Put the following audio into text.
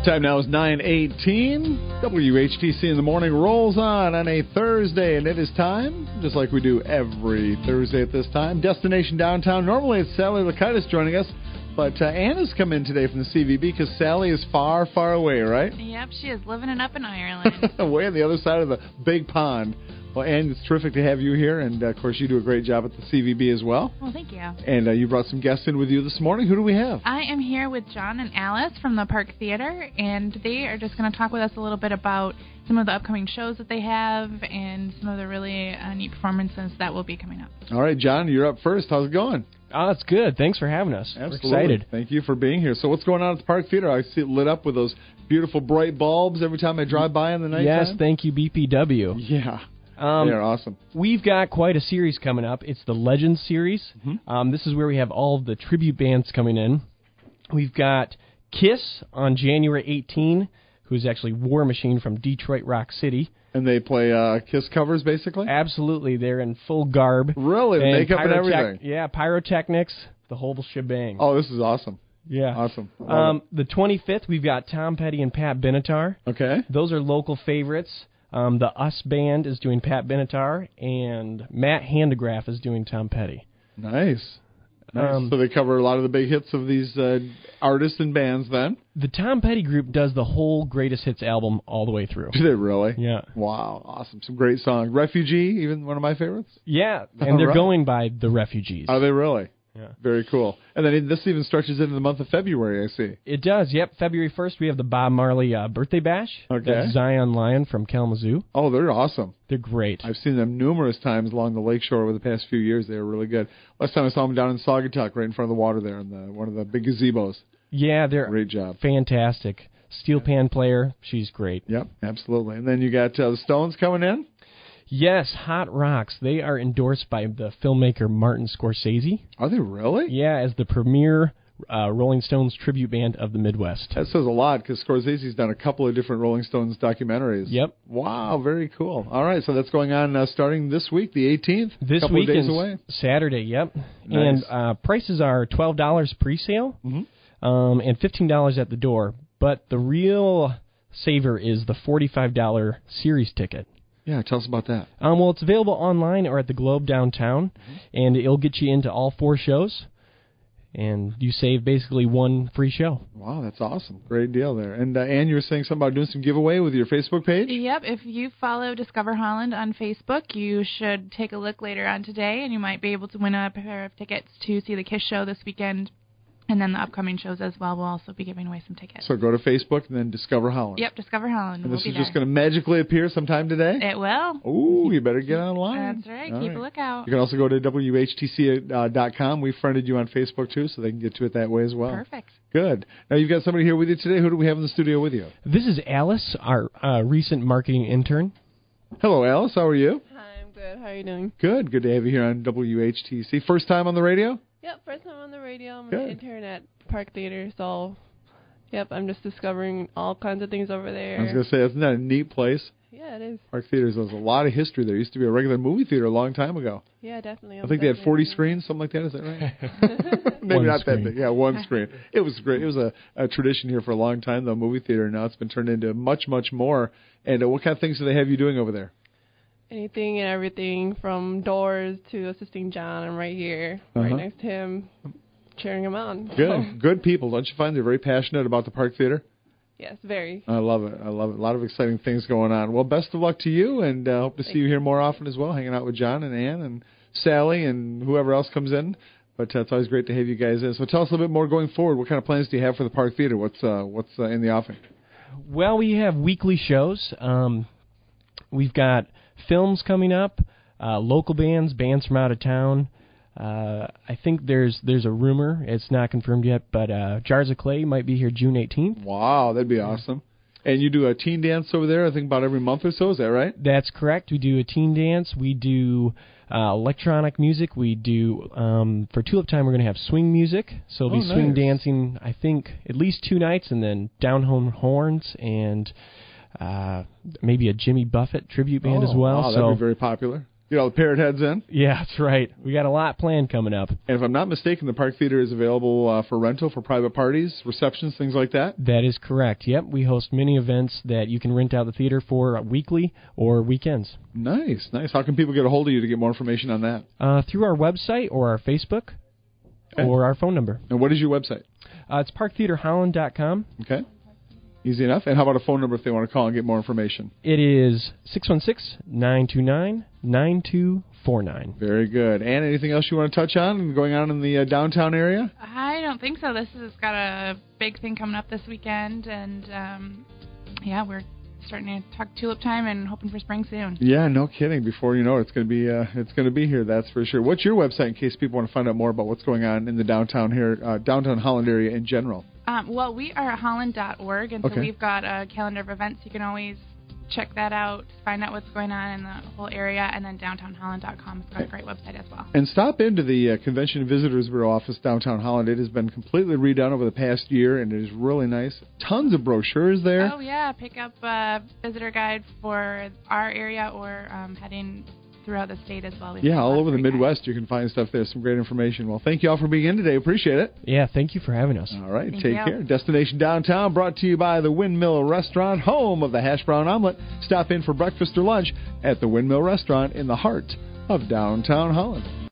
Time now is 9:18. WHTC in the morning rolls on a Thursday, and it is time, just like we do every Thursday at this time, Destination Downtown. Normally it's Sally Lakaitis joining us, but Anna's come in today from the CVB because Sally is far, far away, right? Yep, she is living it up in Ireland. Way on the other side of the big pond. Well, Ann, it's terrific to have you here, and, of course, you do a great job at the CVB as well. Well, thank you. And you brought some guests in with you this morning. Who do we have? I am here with John and Alice from the Park Theater, and they are just going to talk with us a little bit about some of the upcoming shows that they have and some of the really neat performances that will be coming up. All right, John, you're up first. How's it going? Oh, it's good. Thanks for having us. Absolutely. We're excited. Thank you for being here. So what's going on at the Park Theater? I see it lit up with those beautiful bright bulbs every time I drive by in the nighttime. Yes, thank you, BPW. Yeah. They're awesome. We've got quite a series coming up. It's the Legends series. Mm-hmm. This is where we have all of the tribute bands coming in. We've got Kiss on January 18, who's actually War Machine from Detroit Rock City. And they play Kiss covers, basically? Absolutely. They're in full garb. Really? The makeup and everything? Yeah, pyrotechnics, the whole shebang. Oh, this is awesome. Yeah. Awesome. The 25th, we've got Tom Petty and Pat Benatar. Okay. Those are local favorites. The Us Band is doing Pat Benatar, and Matt Handegraaff is doing Tom Petty. Nice. So they cover a lot of the big hits of these artists and bands then? The Tom Petty group does the whole Greatest Hits album all the way through. Do they really? Yeah. Wow, awesome. Some great songs. Refugee, even one of my favorites? Yeah, and they're going by The Refugees. Are they really? Yeah. Very cool. And then this even stretches into the month of February, I see. It does, yep. February 1st, we have the Bob Marley birthday bash. Okay. That's Zion Lion from Kalamazoo. Oh, they're awesome. They're great. I've seen them numerous times along the lakeshore over the past few years. They were really good. Last time I saw them down in Saugatuck, right in front of the water there, in one of the big gazebos. Yeah, they're great job. Fantastic. Steel pan player, she's great. Yep, absolutely. And then you got the Stones coming in? Yes, Hot Rocks. They are endorsed by the filmmaker Martin Scorsese. Are they really? Yeah, as the premier Rolling Stones tribute band of the Midwest. That says a lot because Scorsese's done a couple of different Rolling Stones documentaries. Yep. Wow, very cool. All right, so that's going on starting this week, the 18th. This couple week of days and away. Saturday, yep. Nice. And prices are $12 pre-sale and $15 at the door. But the real saver is the $45 series ticket. Yeah, tell us about that. Well, it's available online or at the Globe downtown, and it'll get you into all 4 shows, and you save basically one free show. Wow, that's awesome. Great deal there. And Ann, you were saying something about doing some giveaway with your Facebook page? Yep, if you follow Discover Holland on Facebook, you should take a look later on today, and you might be able to win a pair of tickets to see the Kiss show this weekend. And then the upcoming shows as well. We'll also be giving away some tickets. So go to Facebook and then Discover Holland. Yep, Discover Holland. And this is just going to magically appear sometime today? It will. Ooh, you better get online. That's right. Keep a lookout. You can also go to WHTC.com. We friended you on Facebook, too, so they can get to it that way as well. Perfect. Good. Now, you've got somebody here with you today. Who do we have in the studio with you? This is Alice, our recent marketing intern. Hello, Alice. How are you? Hi, I'm good. How are you doing? Good. Good to have you here on WHTC. First time on the radio? Yep, first time on the radio. I'm an intern at Park Theater, so, yep, I'm just discovering all kinds of things over there. I was going to say, isn't that a neat place? Yeah, it is. Park Theater has a lot of history there. It used to be a regular movie theater a long time ago. Yeah, definitely. I think they had 40 screens, something like that. Is that right? Maybe not that big. Yeah, one screen. It was great. It was a tradition here for a long time, though, movie theater. Now it's been turned into much, much more. And what kind of things do they have you doing over there? Anything and everything from doors to assisting John. I'm right here, right next to him, cheering him on. Good. Good people. Don't you find they're very passionate about the Park Theater? Yes, very. I love it. I love it. A lot of exciting things going on. Well, best of luck to you, and hope to see you here more often as well, hanging out with John and Ann and Sally and whoever else comes in. But it's always great to have you guys in. So tell us a little bit more going forward. What kind of plans do you have for the Park Theater? What's in the offing? Well, we have weekly shows. We've got films coming up, local bands from out of town. I think there's a rumor, it's not confirmed yet, but Jars of Clay might be here June 18th. Wow, that'd be awesome. And you do a teen dance over there, I think about every month or so, is that right? That's correct. We do a teen dance. We do electronic music. We do, for Tulip Time, we're going to have swing music. So it'll be swing dancing, I think, at least 2 nights, and then down home horns and maybe a Jimmy Buffett tribute band as well. Wow, that'd be very popular. Get all the parrot heads in. Yeah, that's right. We got a lot planned coming up. And if I'm not mistaken, the Park Theater is available for rental for private parties, receptions, things like that? That is correct. Yep, we host many events that you can rent out the theater for weekly or weekends. Nice. How can people get a hold of you to get more information on that? Through our website or our Facebook or our phone number. And what is your website? It's parktheaterholland.com. Okay. Easy enough. And how about a phone number if they want to call and get more information? It is 616-929-9249. Very good. And anything else you want to touch on going on in the downtown area? I don't think so. This has got a big thing coming up this weekend, and we're starting to talk tulip time and hoping for spring soon. Yeah, no kidding. Before you know it, it's going to be here. That's for sure. What's your website in case people want to find out more about what's going on in the downtown Holland area in general? Well, we are at holland.org, and so Okay. we've got a calendar of events. You can always check that out, find out what's going on in the whole area, and then downtownholland.com has got a great website as well. And stop into the Convention and Visitors Bureau office downtown Holland. It has been completely redone over the past year, and it is really nice. Tons of brochures there. Oh, yeah. Pick up a visitor guide for our area or heading throughout the state as well. Yeah, all over the Midwest you can find stuff there. Some great information. Well, thank you all for being in today. Appreciate it. Yeah, thank you for having us. All right, Thank take you. care. Destination Downtown brought to you by the Windmill Restaurant, home of the hash brown omelet. Stop in for breakfast or lunch at the Windmill Restaurant in the heart of downtown Holland.